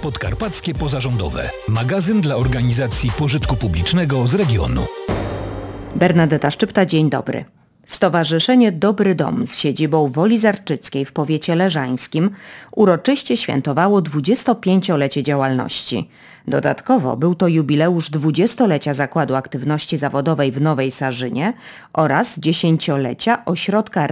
Podkarpackie Pozarządowe. Magazyn dla organizacji pożytku publicznego z regionu. Bernadeta Szczypta, dzień dobry. Stowarzyszenie Dobry Dom z siedzibą w Woli Zarczyckiej w powiecie leżańskim uroczyście świętowało 25-lecie działalności. Dodatkowo był to jubileusz 20-lecia Zakładu Aktywności Zawodowej w Nowej Sarzynie oraz 10-lecia Ośrodka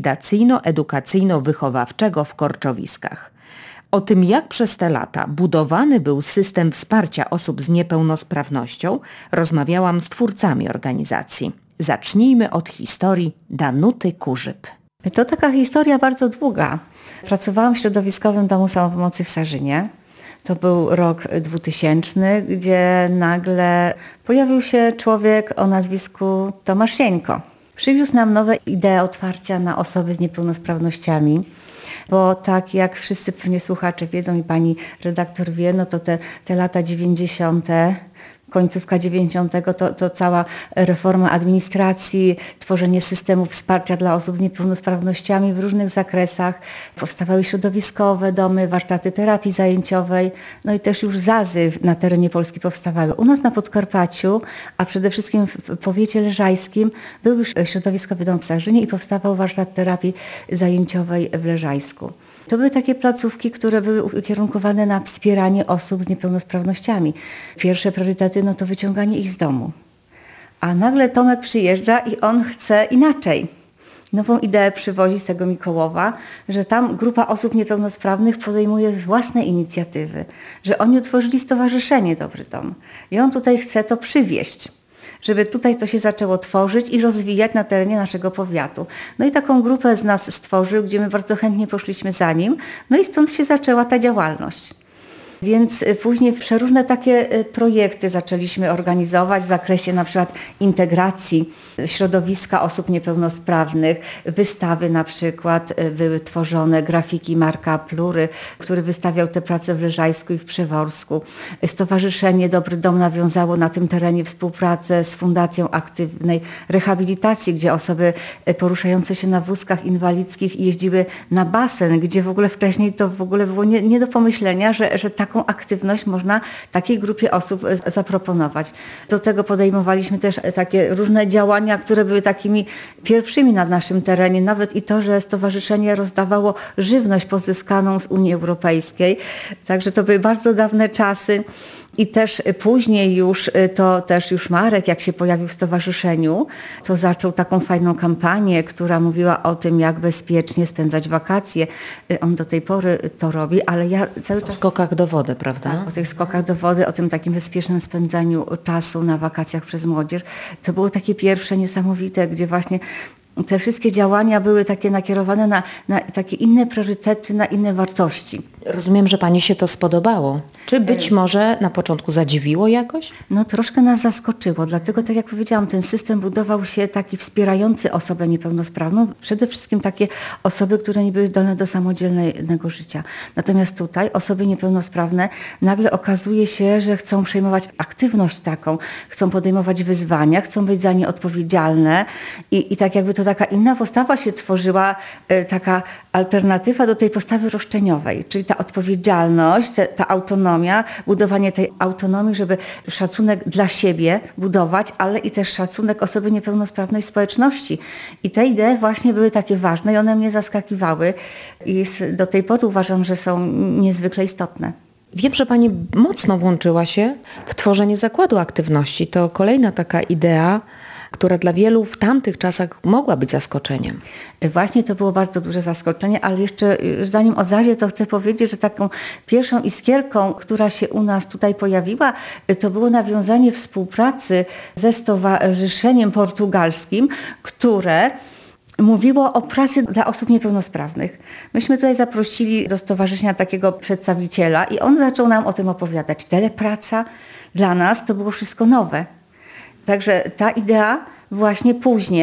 Rewalidacyjno-Edukacyjno-Wychowawczego w Korczowiskach. O tym, jak przez te lata budowany był system wsparcia osób z niepełnosprawnością, rozmawiałam z twórcami organizacji. Zacznijmy od historii Danuty Kurzyb. To taka historia bardzo długa. Pracowałam w środowiskowym domu samopomocy w Sarzynie. To był rok 2000, gdzie nagle pojawił się człowiek o nazwisku Tomasz Sieńko. Przywiózł nam nowe idee otwarcia na osoby z niepełnosprawnościami. Bo tak jak wszyscy pewnie słuchacze wiedzą i pani redaktor wie, no to te lata 90., końcówka 90. to cała reforma administracji, tworzenie systemów wsparcia dla osób z niepełnosprawnościami w różnych zakresach. Powstawały środowiskowe domy, warsztaty terapii zajęciowej, no i też już ZAZ-y na terenie Polski powstawały. U nas na Podkarpaciu, a przede wszystkim w powiecie leżajskim był już środowiskowy dom w Sarzynie i powstawał warsztat terapii zajęciowej w Leżajsku. To były takie placówki, które były ukierunkowane na wspieranie osób z niepełnosprawnościami. Pierwsze priorytety to wyciąganie ich z domu. A nagle Tomek przyjeżdża i on chce inaczej. Nową ideę przywozi z tego Mikołowa, że tam grupa osób niepełnosprawnych podejmuje własne inicjatywy, że oni utworzyli stowarzyszenie Dobry Dom. I on tutaj chce to przywieźć, żeby tutaj to się zaczęło tworzyć i rozwijać na terenie naszego powiatu. No i taką grupę z nas stworzył, gdzie my bardzo chętnie poszliśmy za nim, no i stąd się zaczęła ta działalność. Więc później przeróżne takie projekty zaczęliśmy organizować w zakresie na przykład integracji środowiska osób niepełnosprawnych. Wystawy na przykład były tworzone, grafiki Marka Plury, który wystawiał te prace w Leżajsku i w Przeworsku. Stowarzyszenie Dobry Dom nawiązało na tym terenie współpracę z Fundacją Aktywnej Rehabilitacji, gdzie osoby poruszające się na wózkach inwalidzkich jeździły na basen, gdzie w ogóle wcześniej to w ogóle było nie do pomyślenia, że taką aktywność można takiej grupie osób zaproponować. Do tego podejmowaliśmy też takie różne działania, które były takimi pierwszymi na naszym terenie. Nawet i to, że stowarzyszenie rozdawało żywność pozyskaną z Unii Europejskiej. Także to były bardzo dawne czasy. I też później już Marek, jak się pojawił w stowarzyszeniu, to zaczął taką fajną kampanię, która mówiła o tym, jak bezpiecznie spędzać wakacje. On do tej pory to robi, ale ja cały czas... O skokach do wody, prawda? Tak, o tych skokach do wody, o tym takim bezpiecznym spędzaniu czasu na wakacjach przez młodzież. To było takie pierwsze niesamowite, gdzie właśnie te wszystkie działania były takie nakierowane na takie inne priorytety, na inne wartości. Rozumiem, że pani się to spodobało. Czy być może na początku zadziwiło jakoś? No troszkę nas zaskoczyło, dlatego tak jak powiedziałam, ten system budował się taki wspierający osobę niepełnosprawną, przede wszystkim takie osoby, które nie były zdolne do samodzielnego życia. Natomiast tutaj osoby niepełnosprawne nagle okazuje się, że chcą przejmować aktywność taką, chcą podejmować wyzwania, chcą być za nie odpowiedzialne i tak jakby to taka inna postawa się tworzyła, taka alternatywa do tej postawy roszczeniowej, czyli ta odpowiedzialność, ta autonomia, budowanie tej autonomii, żeby szacunek dla siebie budować, ale i też szacunek osoby niepełnosprawnej społeczności. I te idee właśnie były takie ważne i one mnie zaskakiwały i do tej pory uważam, że są niezwykle istotne. Wiem, że pani mocno włączyła się w tworzenie zakładu aktywności. To kolejna taka idea, która dla wielu w tamtych czasach mogła być zaskoczeniem. Właśnie to było bardzo duże zaskoczenie, ale jeszcze zanim o Zazie, to chcę powiedzieć, że taką pierwszą iskierką, która się u nas tutaj pojawiła, to było nawiązanie współpracy ze Stowarzyszeniem Portugalskim, które mówiło o pracy dla osób niepełnosprawnych. Myśmy tutaj zaprosili do stowarzyszenia takiego przedstawiciela i on zaczął nam o tym opowiadać. Telepraca dla nas to było wszystko nowe. Także ta idea właśnie później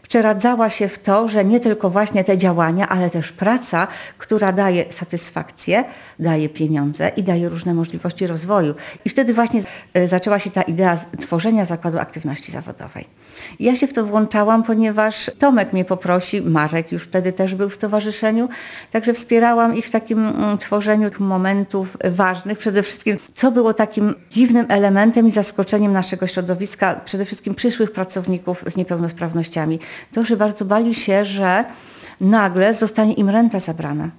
wczeradzała się w to, że nie tylko właśnie te działania, ale też praca, która daje satysfakcję, daje pieniądze i daje różne możliwości rozwoju. I wtedy właśnie zaczęła się ta idea tworzenia zakładu aktywności zawodowej. Ja się w to włączałam, ponieważ Tomek mnie poprosił, Marek już wtedy też był w stowarzyszeniu, także wspierałam ich w takim tworzeniu momentów ważnych. Przede wszystkim, co było takim dziwnym elementem i zaskoczeniem naszego środowiska, przede wszystkim przyszłych pracowników z niepełnosprawnościami, to, że bardzo bali się, że nagle zostanie im renta zabrana,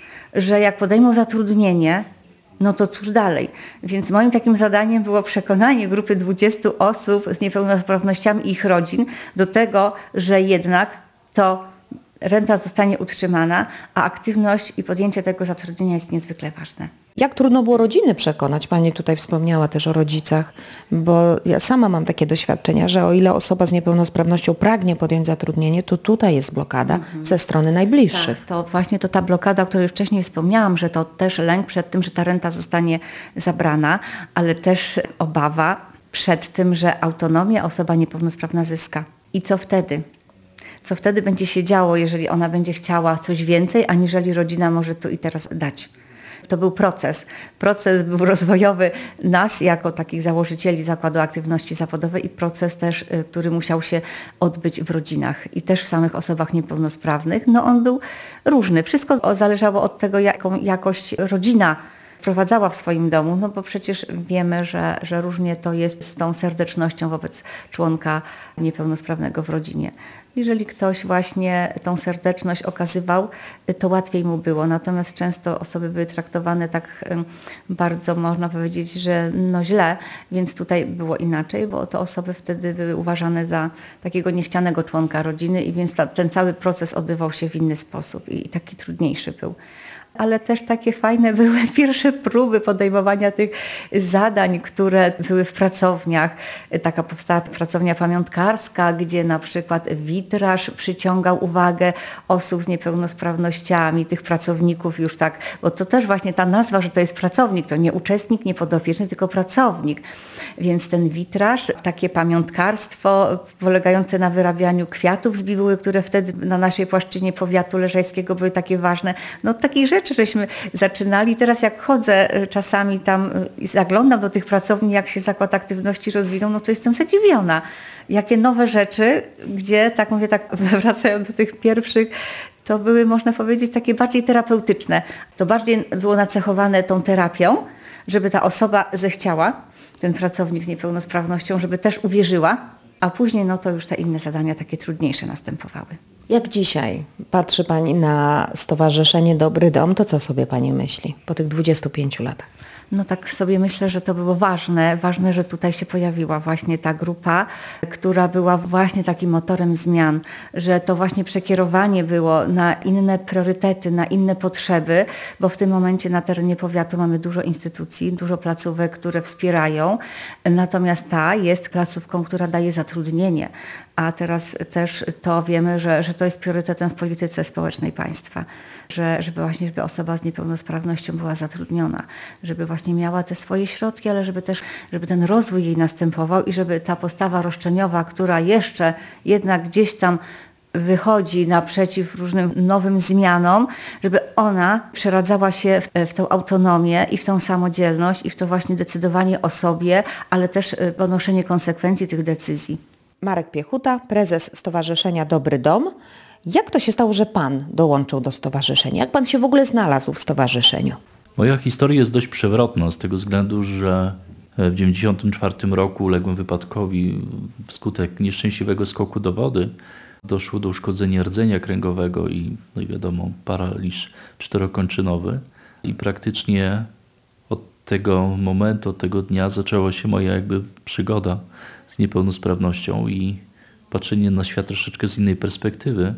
że jak podejmą zatrudnienie, no to cóż dalej. Więc moim takim zadaniem było przekonanie grupy 20 osób z niepełnosprawnościami i ich rodzin do tego, że jednak to renta zostanie utrzymana, a aktywność i podjęcie tego zatrudnienia jest niezwykle ważne. Jak trudno było rodziny przekonać? Pani tutaj wspomniała też o rodzicach, bo ja sama mam takie doświadczenia, że o ile osoba z niepełnosprawnością pragnie podjąć zatrudnienie, to tutaj jest blokada ze strony najbliższych. Tak, to właśnie to ta blokada, o której wcześniej wspomniałam, że to też lęk przed tym, że ta renta zostanie zabrana, ale też obawa przed tym, że autonomię osoba niepełnosprawna zyska. I co wtedy? Co wtedy będzie się działo, jeżeli ona będzie chciała coś więcej, aniżeli rodzina może tu i teraz dać? To był proces. Proces był rozwojowy nas jako takich założycieli Zakładu Aktywności Zawodowej i proces też, który musiał się odbyć w rodzinach i też w samych osobach niepełnosprawnych. No on był różny. Wszystko zależało od tego, jaką jakość rodzina wprowadzała w swoim domu, no bo przecież wiemy, że różnie to jest z tą serdecznością wobec członka niepełnosprawnego w rodzinie. Jeżeli ktoś właśnie tą serdeczność okazywał, to łatwiej mu było. Natomiast często osoby były traktowane tak bardzo, można powiedzieć, że no źle, więc tutaj było inaczej, bo te osoby wtedy były uważane za takiego niechcianego członka rodziny i więc ten cały proces odbywał się w inny sposób i taki trudniejszy był. Ale też takie fajne były pierwsze próby podejmowania tych zadań, które były w pracowniach. Taka powstała pracownia pamiątkarska, gdzie na przykład witraż przyciągał uwagę osób z niepełnosprawnościami, tych pracowników już tak, bo to też właśnie ta nazwa, że to jest pracownik, to nie uczestnik, nie podopieczny, tylko pracownik. Więc ten witraż, takie pamiątkarstwo polegające na wyrabianiu kwiatów z bibuły, które wtedy na naszej płaszczyźnie powiatu leżajskiego były takie ważne. No takich rzeczy żeśmy zaczynali. Teraz jak chodzę czasami tam i zaglądam do tych pracowni, jak się Zakład Aktywności rozwinął, no to jestem zadziwiona. Jakie nowe rzeczy, gdzie, tak mówię, tak wracając do tych pierwszych, to były, można powiedzieć, takie bardziej terapeutyczne. To bardziej było nacechowane tą terapią, żeby ta osoba zechciała, ten pracownik z niepełnosprawnością, żeby też uwierzyła, a później no to już te inne zadania takie trudniejsze następowały. Jak dzisiaj patrzy Pani na Stowarzyszenie Dobry Dom, to co sobie Pani myśli po tych 25 latach? No tak sobie myślę, że to było ważne, że tutaj się pojawiła właśnie ta grupa, która była właśnie takim motorem zmian, że to właśnie przekierowanie było na inne priorytety, na inne potrzeby, bo w tym momencie na terenie powiatu mamy dużo instytucji, dużo placówek, które wspierają, natomiast ta jest placówką, która daje zatrudnienie, a teraz też to wiemy, że to jest priorytetem w polityce społecznej państwa. Żeby osoba z niepełnosprawnością była zatrudniona, żeby właśnie miała te swoje środki, ale żeby ten rozwój jej następował i żeby ta postawa roszczeniowa, która jeszcze jednak gdzieś tam wychodzi naprzeciw różnym nowym zmianom, żeby ona przeradzała się w tą autonomię i w tą samodzielność i w to właśnie decydowanie o sobie, ale też ponoszenie konsekwencji tych decyzji. Marek Piechuta, prezes Stowarzyszenia Dobry Dom. Jak to się stało, że Pan dołączył do stowarzyszenia? Jak Pan się w ogóle znalazł w stowarzyszeniu? Moja historia jest dość przewrotna z tego względu, że w 1994 roku uległem wypadkowi wskutek nieszczęśliwego skoku do wody. Doszło do uszkodzenia rdzenia kręgowego i, no i wiadomo, paraliż czterokończynowy. I praktycznie od tego momentu, od tego dnia zaczęła się moja jakby przygoda z niepełnosprawnością i patrzenie na świat troszeczkę z innej perspektywy.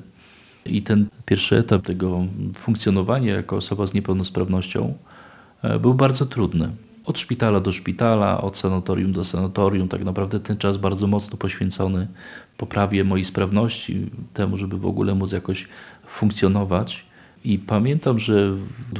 I ten pierwszy etap tego funkcjonowania jako osoba z niepełnosprawnością był bardzo trudny. Od szpitala do szpitala, od sanatorium do sanatorium, tak naprawdę ten czas bardzo mocno poświęcony poprawie mojej sprawności, temu, żeby w ogóle móc jakoś funkcjonować. I pamiętam, że w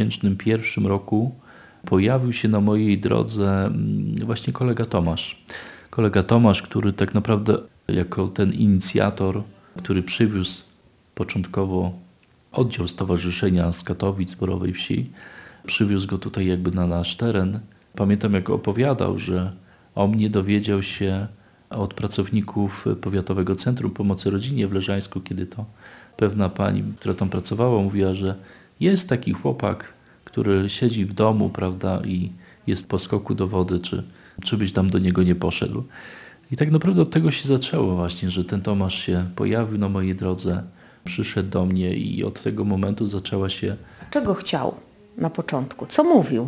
2001 roku pojawił się na mojej drodze właśnie kolega Tomasz. Kolega Tomasz, który tak naprawdę jako ten inicjator który przywiózł początkowo oddział stowarzyszenia z Katowic, z Borowej Wsi. Przywiózł go tutaj jakby na nasz teren. Pamiętam, jak opowiadał, że o mnie dowiedział się od pracowników Powiatowego Centrum Pomocy Rodzinie w Leżańsku, kiedy to pewna pani, która tam pracowała, mówiła, że jest taki chłopak, który siedzi w domu, prawda, i jest po skoku do wody, czy byś tam do niego nie poszedł. I tak naprawdę od tego się zaczęło właśnie, że ten Tomasz się pojawił na mojej drodze, przyszedł do mnie i od tego momentu zaczęła się... Czego chciał na początku? Co mówił?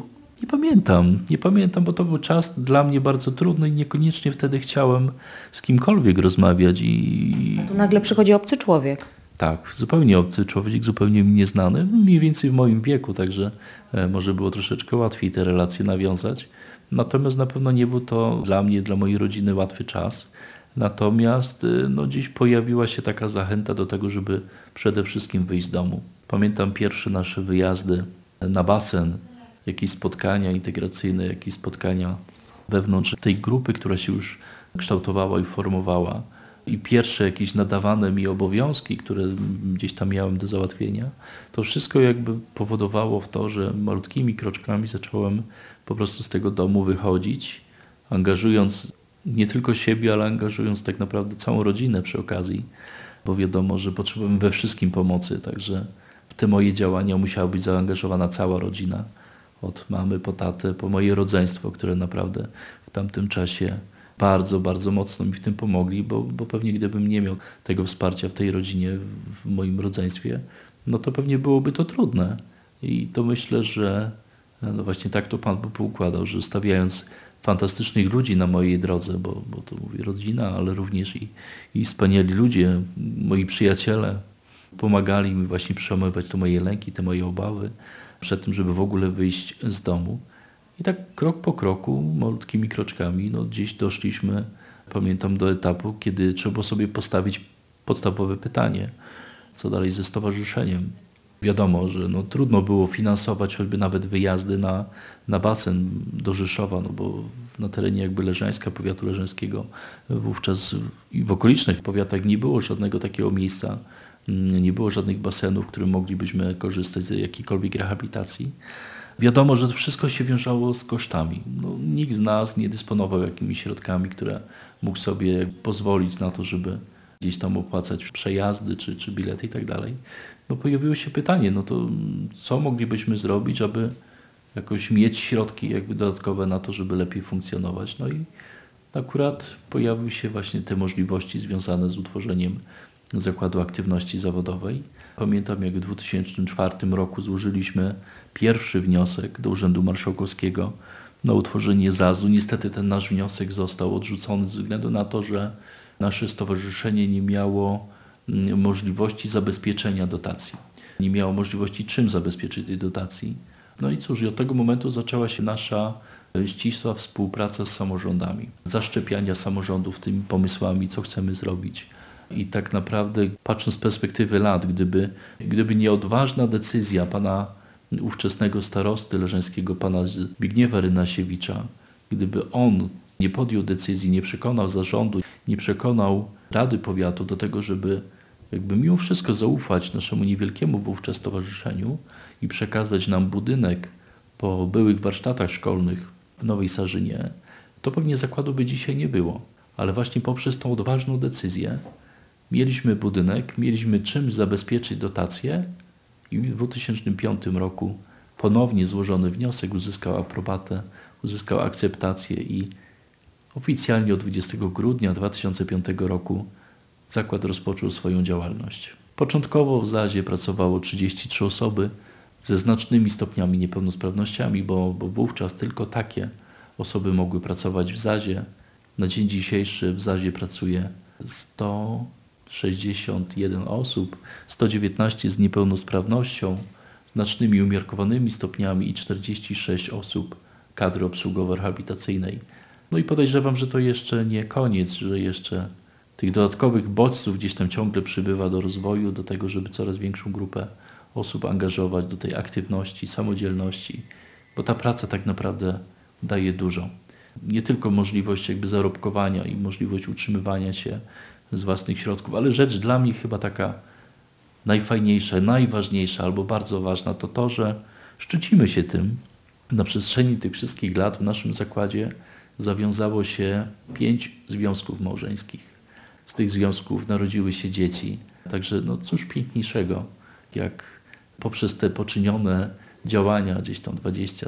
Nie pamiętam, bo to był czas dla mnie bardzo trudny i niekoniecznie wtedy chciałem z kimkolwiek rozmawiać i... Tu nagle przychodzi obcy człowiek. Tak, zupełnie obcy człowiek, zupełnie mi nieznany, mniej więcej w moim wieku, także może było troszeczkę łatwiej te relacje nawiązać. Natomiast na pewno nie był to dla mnie, dla mojej rodziny łatwy czas. Natomiast gdzieś pojawiła się taka zachęta do tego, żeby przede wszystkim wyjść z domu. Pamiętam pierwsze nasze wyjazdy na basen, jakieś spotkania integracyjne, jakieś spotkania wewnątrz tej grupy, która się już kształtowała i formowała. I pierwsze jakieś nadawane mi obowiązki, które gdzieś tam miałem do załatwienia, to wszystko jakby powodowało w to, że malutkimi kroczkami zacząłem po prostu z tego domu wychodzić, angażując nie tylko siebie, ale angażując tak naprawdę całą rodzinę przy okazji, bo wiadomo, że potrzebujemy we wszystkim pomocy, także w te moje działania musiała być zaangażowana cała rodzina, od mamy po tatę, po moje rodzeństwo, które naprawdę w tamtym czasie bardzo, bardzo mocno mi w tym pomogli, bo pewnie gdybym nie miał tego wsparcia w tej rodzinie, w moim rodzeństwie, no to pewnie byłoby to trudne. I to myślę, że no właśnie tak to Pan Bóg poukładał, że stawiając fantastycznych ludzi na mojej drodze, bo to mówię rodzina, ale również i wspaniali ludzie, moi przyjaciele, pomagali mi właśnie przełamywać te moje lęki, te moje obawy przed tym, żeby w ogóle wyjść z domu. I tak krok po kroku, malutkimi kroczkami, gdzieś doszliśmy, pamiętam, do etapu, kiedy trzeba było sobie postawić podstawowe pytanie, co dalej ze stowarzyszeniem. Wiadomo, że trudno było finansować choćby nawet wyjazdy na basen do Rzeszowa, bo na terenie jakby Leżańska, powiatu leżańskiego wówczas i w okolicznych powiatach nie było żadnego takiego miejsca, nie było żadnych basenów, w których moglibyśmy korzystać z jakiejkolwiek rehabilitacji. Wiadomo, że to wszystko się wiązało z kosztami. Nikt z nas nie dysponował jakimiś środkami, które mógł sobie pozwolić na to, żeby gdzieś tam opłacać przejazdy czy bilety i tak dalej. Pojawiło się pytanie, to co moglibyśmy zrobić, aby jakoś mieć środki jakby dodatkowe na to, żeby lepiej funkcjonować. I akurat pojawiły się właśnie te możliwości związane z utworzeniem Zakładu Aktywności Zawodowej. Pamiętam, jak w 2004 roku złożyliśmy pierwszy wniosek do Urzędu Marszałkowskiego na utworzenie ZAZ-u. Niestety ten nasz wniosek został odrzucony ze względu na to, że nasze stowarzyszenie nie miało możliwości zabezpieczenia dotacji. Nie miało możliwości czym zabezpieczyć tej dotacji. I cóż, i od tego momentu zaczęła się nasza ścisła współpraca z samorządami. Zaszczepiania samorządów tymi pomysłami, co chcemy zrobić. I tak naprawdę, patrząc z perspektywy lat, gdyby nie odważna decyzja pana ówczesnego starosty leżańskiego, pana Zbigniewa Rynasiewicza, gdyby on nie podjął decyzji, nie przekonał zarządu, nie przekonał Rady Powiatu do tego, żeby jakby mimo wszystko zaufać naszemu niewielkiemu wówczas stowarzyszeniu i przekazać nam budynek po byłych warsztatach szkolnych w Nowej Sarzynie, to pewnie zakładu by dzisiaj nie było. Ale właśnie poprzez tą odważną decyzję mieliśmy budynek, mieliśmy czym zabezpieczyć dotacje i w 2005 roku ponownie złożony wniosek uzyskał aprobatę, uzyskał akceptację i oficjalnie od 20 grudnia 2005 roku zakład rozpoczął swoją działalność. Początkowo w ZAZ-ie pracowało 33 osoby ze znacznymi stopniami niepełnosprawnościami, bo wówczas tylko takie osoby mogły pracować w ZAZ-ie. Na dzień dzisiejszy w ZAZ-ie pracuje 161 osób, 119 z niepełnosprawnością, znacznymi umiarkowanymi stopniami i 46 osób kadry obsługowo-rehabilitacyjnej. I podejrzewam, że to jeszcze nie koniec, że jeszcze tych dodatkowych bodźców gdzieś tam ciągle przybywa do rozwoju, do tego, żeby coraz większą grupę osób angażować do tej aktywności, samodzielności, bo ta praca tak naprawdę daje dużo. Nie tylko możliwość jakby zarobkowania i możliwość utrzymywania się z własnych środków. Ale rzecz dla mnie chyba taka najfajniejsza, najważniejsza albo bardzo ważna to to, że szczycimy się tym. Na przestrzeni tych wszystkich lat w naszym zakładzie zawiązało się 5 związków małżeńskich. Z tych związków narodziły się dzieci. Także no cóż piękniejszego, jak poprzez te poczynione działania gdzieś tam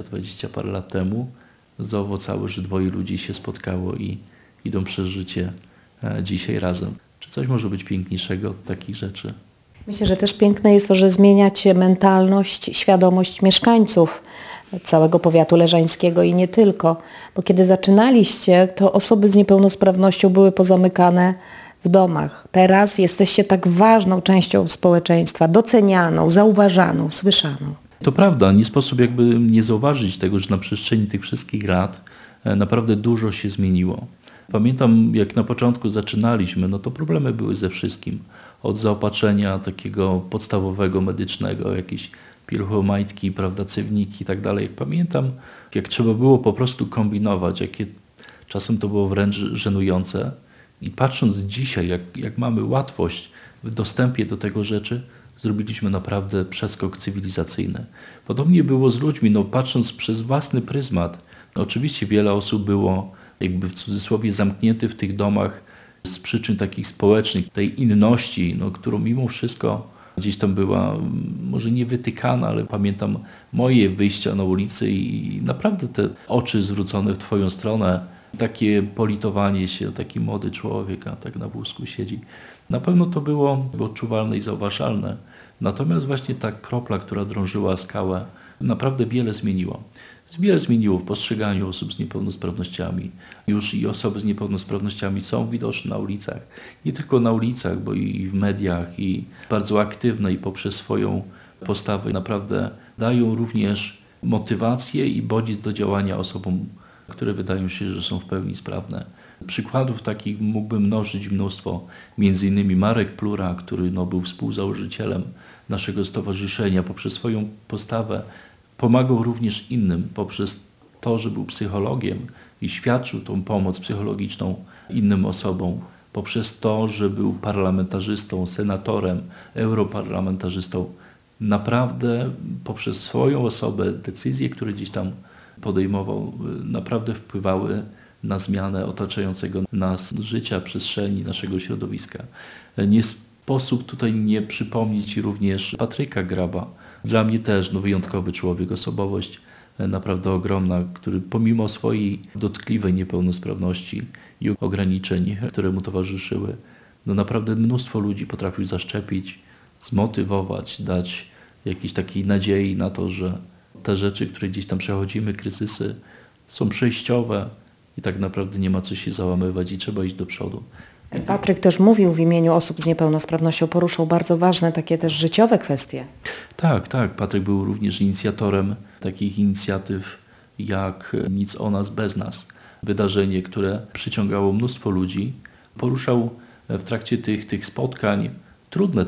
20 parę lat temu zaowocało, że 2 ludzi się spotkało i idą przez życie dzisiaj razem. Czy coś może być piękniejszego od takich rzeczy? Myślę, że też piękne jest to, że zmieniacie mentalność, świadomość mieszkańców całego powiatu leżańskiego i nie tylko. Bo kiedy zaczynaliście, to osoby z niepełnosprawnością były pozamykane w domach. Teraz jesteście tak ważną częścią społeczeństwa, docenianą, zauważaną, słyszaną. To prawda, nie sposób jakby nie zauważyć tego, że na przestrzeni tych wszystkich lat naprawdę dużo się zmieniło. Pamiętam, jak na początku zaczynaliśmy, no to problemy były ze wszystkim. Od zaopatrzenia takiego podstawowego, medycznego, jakieś pieluchomajtki, prawda, cywniki i tak dalej. Jak pamiętam, jak trzeba było po prostu kombinować, jakie czasem to było wręcz żenujące. I patrząc dzisiaj, jak mamy łatwość w dostępie do tego rzeczy, zrobiliśmy naprawdę przeskok cywilizacyjny. Podobnie było z ludźmi, no patrząc przez własny pryzmat. No oczywiście wiele osób było jakby w cudzysłowie zamkniętych w tych domach z przyczyn takich społecznych, tej inności, no, którą mimo wszystko gdzieś tam była może nie wytykana, ale pamiętam moje wyjścia na ulicy i naprawdę te oczy zwrócone w Twoją stronę, takie politowanie się, taki młody człowiek, a tak na wózku siedzi. Na pewno to było odczuwalne i zauważalne. Natomiast właśnie ta kropla, która drążyła skałę, naprawdę wiele zmieniło. Wiele zmieniło w postrzeganiu osób z niepełnosprawnościami. Już i osoby z niepełnosprawnościami są widoczne na ulicach. Nie tylko na ulicach, bo i w mediach, i bardzo aktywne i poprzez swoją postawę naprawdę dają również motywację i bodziec do działania osobom, które wydają się, że są w pełni sprawne. Przykładów takich mógłbym mnożyć mnóstwo. Między innymi Marek Plura, który był współzałożycielem naszego stowarzyszenia, poprzez swoją postawę pomagał również innym, poprzez to, że był psychologiem i świadczył tą pomoc psychologiczną innym osobom, poprzez to, że był parlamentarzystą, senatorem, europarlamentarzystą. Naprawdę poprzez swoją osobę decyzje, które gdzieś tam podejmował, naprawdę wpływały na zmianę otaczającego nas życia, przestrzeni, naszego środowiska. Nie sposób tutaj nie przypomnieć również Patryka Graba. Dla mnie też wyjątkowy człowiek, osobowość naprawdę ogromna, który pomimo swojej dotkliwej niepełnosprawności i ograniczeń, które mu towarzyszyły, naprawdę mnóstwo ludzi potrafił zaszczepić, zmotywować, dać jakiejś takiej nadziei na to, że te rzeczy, które gdzieś tam przechodzimy, kryzysy, są przejściowe i tak naprawdę nie ma co się załamywać i trzeba iść do przodu. Patryk też mówił w imieniu osób z niepełnosprawnością, poruszał bardzo ważne takie też życiowe kwestie. Tak. Patryk był również inicjatorem takich inicjatyw jak Nic o nas bez nas. Wydarzenie, które przyciągało mnóstwo ludzi. Poruszał w trakcie tych spotkań trudne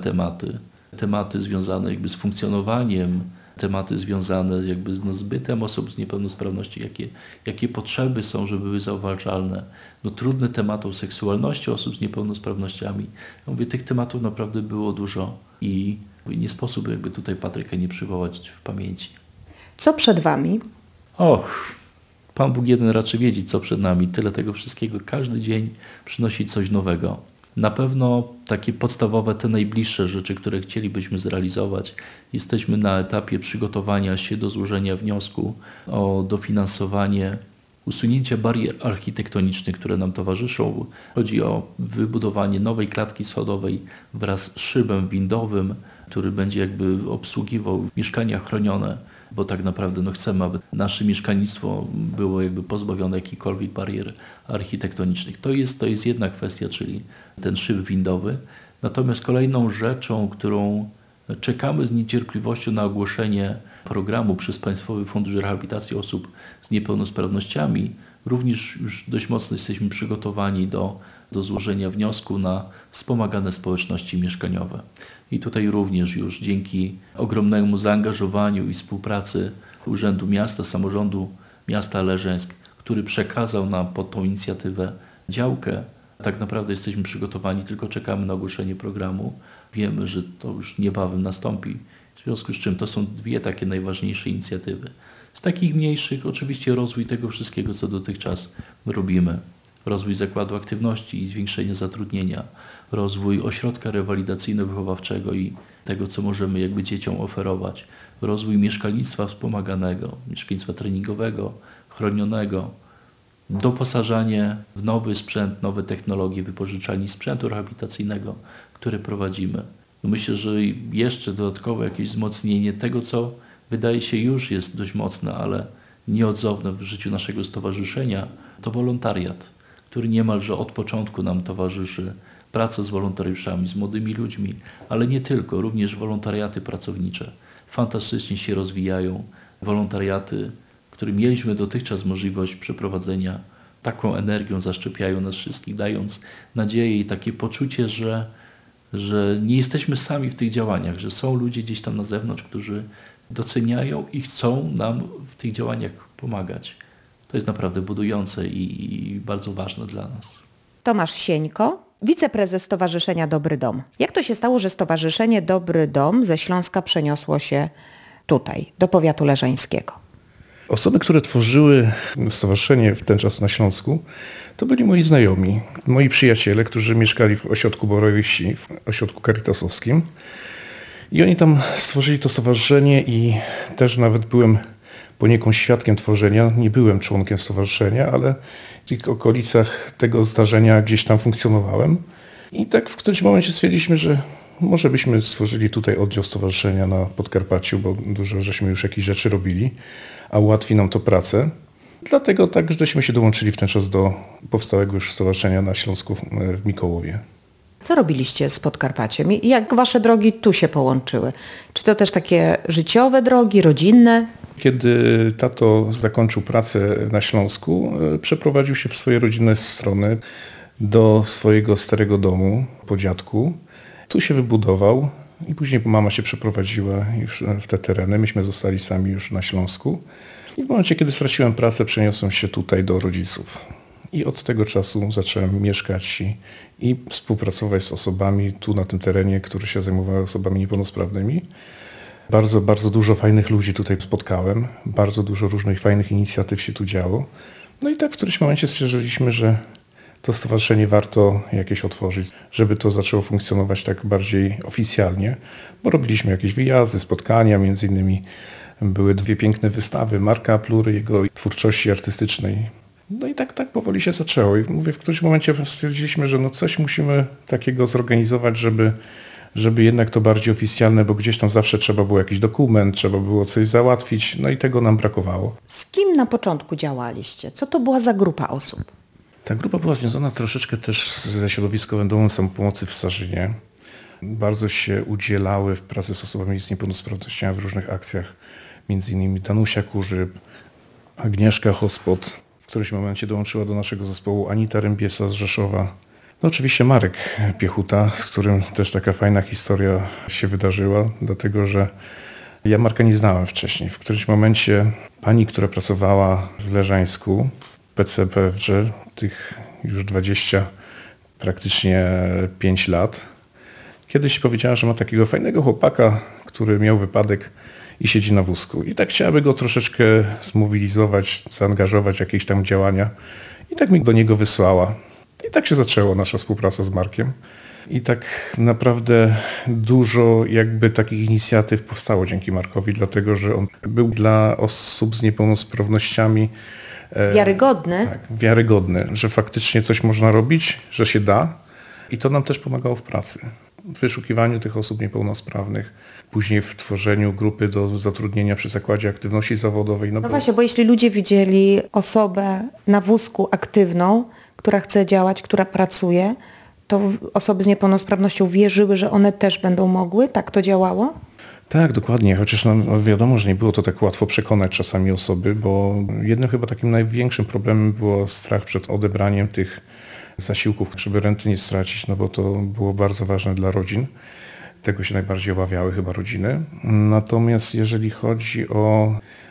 tematy związane jakby z funkcjonowaniem, tematy związane jakby z bytem osób z niepełnosprawności, jakie potrzeby są, żeby były zauważalne. Trudne tematy o seksualności osób z niepełnosprawnościami. Ja mówię, tych tematów naprawdę było dużo i nie sposób jakby tutaj Patryka nie przywołać w pamięci. Co przed Wami? Pan Bóg jeden raczy wiedzieć, co przed nami. Tyle tego wszystkiego. Każdy dzień przynosi coś nowego. Na pewno takie podstawowe, te najbliższe rzeczy, które chcielibyśmy zrealizować. Jesteśmy na etapie przygotowania się do złożenia wniosku o dofinansowanie usunięcia barier architektonicznych, które nam towarzyszą. Chodzi o wybudowanie nowej klatki schodowej wraz z szybem windowym, który będzie jakby obsługiwał mieszkania chronione, bo tak naprawdę chcemy, aby nasze mieszkalnictwo było jakby pozbawione jakichkolwiek barier architektonicznych. To jest jedna kwestia, czyli ten szyb windowy. Natomiast kolejną rzeczą, którą czekamy z niecierpliwością na ogłoszenie programu przez Państwowy Fundusz Rehabilitacji Osób z Niepełnosprawnościami, również już dość mocno jesteśmy przygotowani do złożenia wniosku na wspomagane społeczności mieszkaniowe. I tutaj również już dzięki ogromnemu zaangażowaniu i współpracy Urzędu Miasta, Samorządu Miasta Leżeńsk, który przekazał nam pod tą inicjatywę działkę, Tak naprawdę jesteśmy przygotowani, tylko czekamy na ogłoszenie programu. Wiemy, że to już niebawem nastąpi. W związku z czym to są dwie takie najważniejsze inicjatywy. Z takich mniejszych oczywiście rozwój tego wszystkiego, co dotychczas robimy. Rozwój zakładu aktywności i zwiększenie zatrudnienia. Rozwój ośrodka rewalidacyjno-wychowawczego i tego, co możemy jakby dzieciom oferować. Rozwój mieszkalnictwa wspomaganego, mieszkalnictwa treningowego, chronionego. Doposażanie w nowy sprzęt, nowe technologie, wypożyczalni sprzętu rehabilitacyjnego, które prowadzimy. Myślę, że jeszcze dodatkowo jakieś wzmocnienie tego, co wydaje się już jest dość mocne, ale nieodzowne w życiu naszego stowarzyszenia, to wolontariat, który niemalże od początku nam towarzyszy. Praca z wolontariuszami, z młodymi ludźmi, ale nie tylko, również wolontariaty pracownicze. Fantastycznie się rozwijają. Wolontariaty, które mieliśmy dotychczas możliwość przeprowadzenia, taką energią zaszczepiają nas wszystkich, dając nadzieję i takie poczucie, że nie jesteśmy sami w tych działaniach, że są ludzie gdzieś tam na zewnątrz, którzy doceniają i chcą nam w tych działaniach pomagać. To jest naprawdę budujące i bardzo ważne dla nas. Tomasz Sieńko, wiceprezes Stowarzyszenia Dobry Dom. Jak to się stało, że Stowarzyszenie Dobry Dom ze Śląska przeniosło się tutaj, do powiatu leżańskiego? Osoby, które tworzyły stowarzyszenie w ten czas na Śląsku, to byli moi znajomi, moi przyjaciele, którzy mieszkali w ośrodku Borowej Wsi, w ośrodku caritasowskim. I oni tam stworzyli to stowarzyszenie i też nawet byłem poniekąd świadkiem tworzenia. Nie byłem członkiem stowarzyszenia, ale w tych okolicach tego zdarzenia gdzieś tam funkcjonowałem. I tak w którymś momencie stwierdziliśmy, że może byśmy stworzyli tutaj oddział stowarzyszenia na Podkarpaciu, bo dużo żeśmy już jakieś rzeczy robili, a ułatwi nam to pracę. Dlatego tak, żeśmy się dołączyli w ten czas do powstałego już stowarzyszenia na Śląsku w Mikołowie. Co robiliście z Podkarpaciem i jak wasze drogi tu się połączyły? Czy to też takie życiowe drogi, rodzinne? Kiedy tato zakończył pracę na Śląsku, przeprowadził się w swoje rodzinne strony do swojego starego domu po dziadku. Tu się wybudował i później mama się przeprowadziła już w te tereny. Myśmy zostali sami już na Śląsku. I w momencie, kiedy straciłem pracę, przeniosłem się tutaj do rodziców. I od tego czasu zacząłem mieszkać i współpracować z osobami tu na tym terenie, które się zajmowały osobami niepełnosprawnymi. Bardzo, bardzo dużo fajnych ludzi tutaj spotkałem. Bardzo dużo różnych fajnych inicjatyw się tu działo. No i tak w którymś momencie stwierdziliśmy, że to stowarzyszenie warto jakieś otworzyć, żeby to zaczęło funkcjonować tak bardziej oficjalnie, bo robiliśmy jakieś wyjazdy, spotkania, między innymi były dwie piękne wystawy Marka Aplury, jego twórczości artystycznej. No i tak powoli się zaczęło. I mówię, w którymś momencie stwierdziliśmy, że no coś musimy takiego zorganizować, żeby jednak to bardziej oficjalne, bo gdzieś tam zawsze trzeba było jakiś dokument, trzeba było coś załatwić, no i tego nam brakowało. Z kim na początku działaliście? Co to była za grupa osób? Ta grupa była związana troszeczkę też ze środowiskowym domem samopomocy w Sarzynie. Bardzo się udzielały w pracy z osobami z niepełnosprawnościami w różnych akcjach. Między innymi Danusia Kurzyb, Agnieszka Hospod. W którymś momencie dołączyła do naszego zespołu Anita Rębiesa z Rzeszowa. No oczywiście Marek Piechuta, z którym też taka fajna historia się wydarzyła, dlatego że ja Marka nie znałem wcześniej. W którymś momencie pani, która pracowała w Leżańsku, PCPFG, tych już 20, praktycznie 5 lat, kiedyś powiedziała, że ma takiego fajnego chłopaka, który miał wypadek i siedzi na wózku. I tak chciałaby go troszeczkę zmobilizować, zaangażować w jakieś tam działania. I tak mi do niego wysłała. I tak się zaczęła nasza współpraca z Markiem. I tak naprawdę dużo jakby takich inicjatyw powstało dzięki Markowi, dlatego że on był dla osób z niepełnosprawnościami Wiarygodny? Tak, wiarygodny, że faktycznie coś można robić, że się da. I to nam też pomagało w pracy. W wyszukiwaniu tych osób niepełnosprawnych, później w tworzeniu grupy do zatrudnienia przy zakładzie aktywności zawodowej. No właśnie, bo jeśli ludzie widzieli osobę na wózku aktywną, która chce działać, która pracuje, to osoby z niepełnosprawnością wierzyły, że one też będą mogły? Tak to działało? Tak, dokładnie, chociaż no, wiadomo, że nie było to tak łatwo przekonać czasami osoby, bo jednym chyba takim największym problemem było strach przed odebraniem tych zasiłków, żeby renty nie stracić, no bo to było bardzo ważne dla rodzin. Tego się najbardziej obawiały chyba rodziny. Natomiast jeżeli chodzi o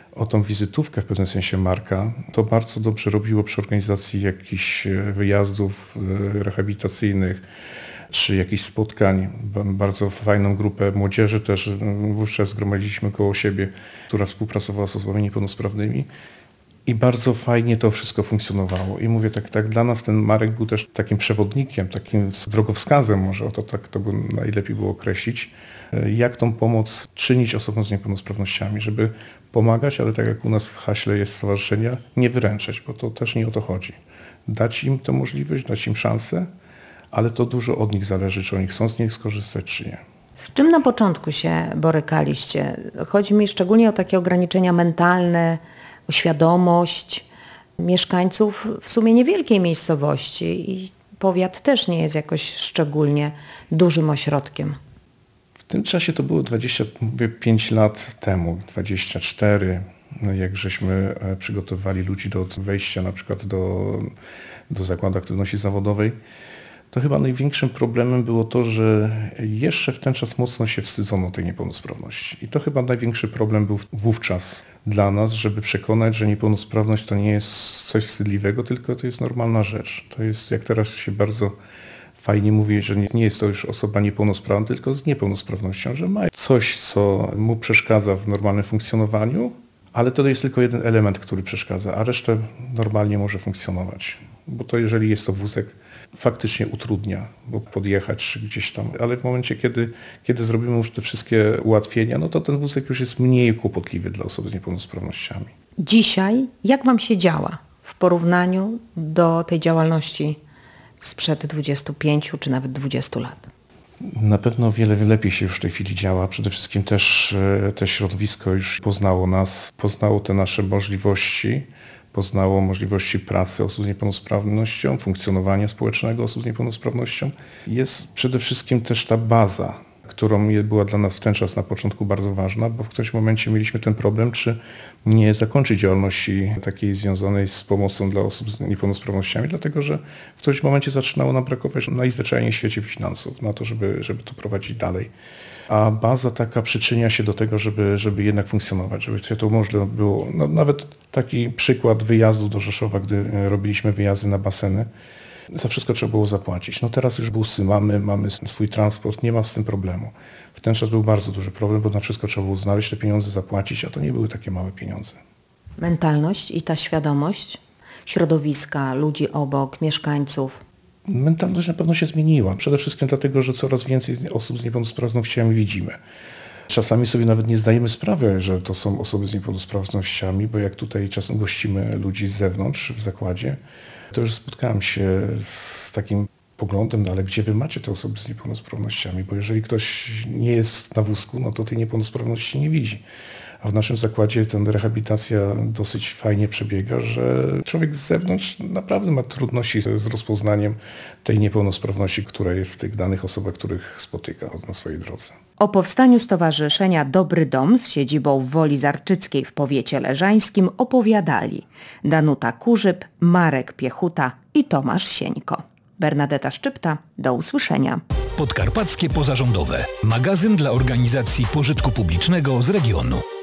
o tą wizytówkę w pewnym sensie Marka. To bardzo dobrze robiło przy organizacji jakichś wyjazdów rehabilitacyjnych czy jakichś spotkań. Bardzo fajną grupę młodzieży też wówczas zgromadziliśmy koło siebie, która współpracowała z osobami niepełnosprawnymi. I bardzo fajnie to wszystko funkcjonowało. I mówię tak dla nas ten Marek był też takim przewodnikiem, takim drogowskazem, może o to tak to by najlepiej było określić, jak tą pomoc czynić osobom z niepełnosprawnościami, żeby pomagać, ale tak jak u nas w haśle jest stowarzyszenia, nie wyręczać, bo to też nie o to chodzi. Dać im tę możliwość, dać im szansę, ale to dużo od nich zależy, czy oni chcą z nich skorzystać, czy nie. Z czym na początku się borykaliście? Chodzi mi szczególnie o takie ograniczenia mentalne, o świadomość mieszkańców w sumie niewielkiej miejscowości i powiat też nie jest jakoś szczególnie dużym ośrodkiem. W tym czasie to było 25 lat temu, 24, jak żeśmy przygotowywali ludzi do wejścia na przykład do zakładu aktywności zawodowej. To chyba największym problemem było to, że jeszcze w ten czas mocno się wstydzono tej niepełnosprawności. I to chyba największy problem był wówczas dla nas, żeby przekonać, że niepełnosprawność to nie jest coś wstydliwego, tylko to jest normalna rzecz. To jest, jak teraz się bardzo fajnie mówi, że nie jest to już osoba niepełnosprawna, tylko z niepełnosprawnością, że ma coś, co mu przeszkadza w normalnym funkcjonowaniu, ale to jest tylko jeden element, który przeszkadza, a resztę normalnie może funkcjonować. Bo to jeżeli jest to wózek, faktycznie utrudnia, bo podjechać czy gdzieś tam, ale w momencie, kiedy zrobimy już te wszystkie ułatwienia, no to ten wózek już jest mniej kłopotliwy dla osób z niepełnosprawnościami. Dzisiaj jak Wam się działa w porównaniu do tej działalności sprzed 25 czy nawet 20 lat? Na pewno o wiele lepiej się już w tej chwili działa. Przede wszystkim też te środowisko już poznało nas, poznało te nasze możliwości, poznało możliwości pracy osób z niepełnosprawnością, funkcjonowania społecznego osób z niepełnosprawnością. Jest przede wszystkim też ta baza, którą była dla nas w ten czas na początku bardzo ważna, bo w którymś momencie mieliśmy ten problem, czy nie zakończyć działalności takiej związanej z pomocą dla osób z niepełnosprawnościami, dlatego że w którymś momencie zaczynało nam brakować najzwyczajniej w świecie finansów na to, żeby to prowadzić dalej. A baza taka przyczynia się do tego, żeby jednak funkcjonować, żeby to można było, no, nawet taki przykład wyjazdu do Rzeszowa, gdy robiliśmy wyjazdy na baseny, za wszystko trzeba było zapłacić. No teraz już busy mamy swój transport, nie ma z tym problemu. W ten czas był bardzo duży problem, bo na wszystko trzeba było znaleźć te pieniądze, zapłacić, a to nie były takie małe pieniądze. Mentalność i ta świadomość środowiska, ludzi obok, mieszkańców. Mentalność na pewno się zmieniła. Przede wszystkim dlatego, że coraz więcej osób z niepełnosprawnościami widzimy. Czasami sobie nawet nie zdajemy sprawy, że to są osoby z niepełnosprawnościami, bo jak tutaj czasem gościmy ludzi z zewnątrz w zakładzie, to już spotkałem się z takim poglądem, no ale gdzie wy macie te osoby z niepełnosprawnościami? Bo jeżeli ktoś nie jest na wózku, no to tej niepełnosprawności nie widzi. A w naszym zakładzie ta rehabilitacja dosyć fajnie przebiega, że człowiek z zewnątrz naprawdę ma trudności z rozpoznaniem tej niepełnosprawności, która jest w tych danych osobach, których spotyka na swojej drodze. O powstaniu Stowarzyszenia Dobry Dom z siedzibą w Woli Zarczyckiej w powiecie leżańskim opowiadali Danuta Kurzyb, Marek Piechuta i Tomasz Sieńko. Bernadeta Szczypta, do usłyszenia. Podkarpackie Pozarządowe. Magazyn dla organizacji pożytku publicznego z regionu.